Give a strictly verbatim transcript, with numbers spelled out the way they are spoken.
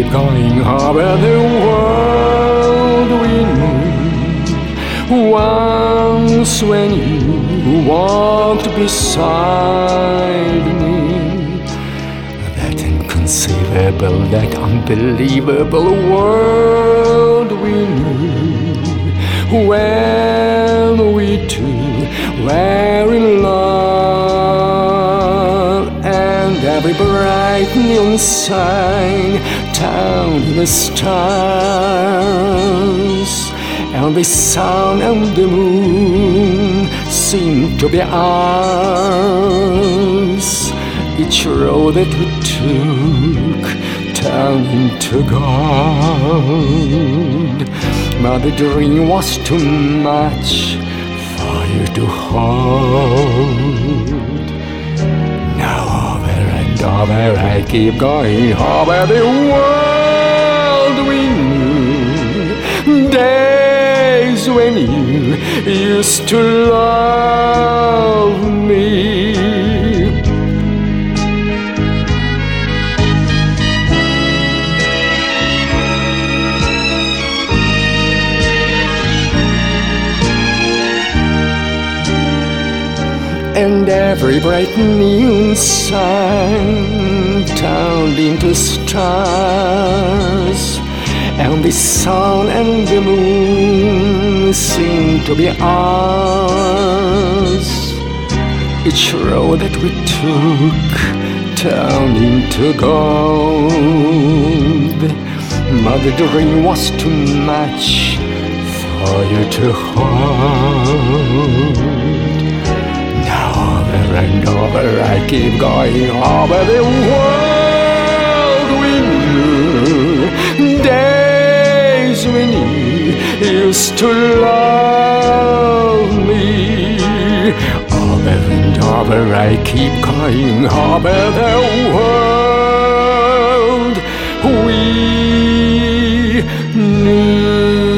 keep going over the world we knew. Once when you walked beside me, that inconceivable, that unbelievable world we knew, when we two were in love, and every bright neon sign turned the stars, and the sun and the moon seemed to be ours. Each road that we took turned into gold, but the dream was too much for you to hold. Now over and over I keep going over the world we knew. Days when you used to love me. And every bright neon sign turned into stars, and the sun and the moon seemed to be ours. Each road that we took turned into gold, but the dream was too much for you to hold. Over and over I keep going over the world we knew. Days when you used to love me. Over and over I keep going over the world we knew.